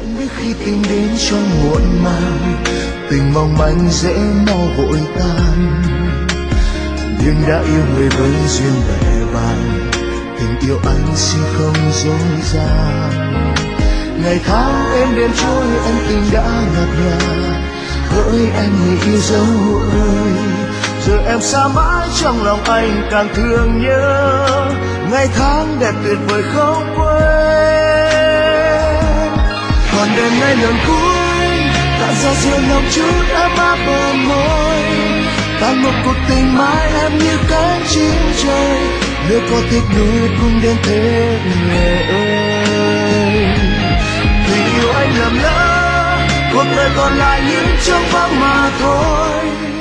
Anh biết khi tình đến trong muộn màng, tình mong manh dễ mau vội tan. Nhưng đã yêu người với duyên vẻ vang, tình yêu anh xin không dối gian. Ngày tháng êm đêm trôi anh tình đã ngặt ngào, hỡi em người yêu dấu ơi. Giờ em xa mãi trong lòng anh càng thương nhớ, ngày tháng đẹp tuyệt vời không quên. Còn đêm nay lần cuối cạn giọt rượu nồng chút ấm áp bờ môi, tan một cuộc tình mãi em như cánh chim trời. Nếu có tiếc nuối cũng đến thế người ơi. Vì yêu anh lầm lỡ, cuộc đời còn lại những trống vắng mà thôi.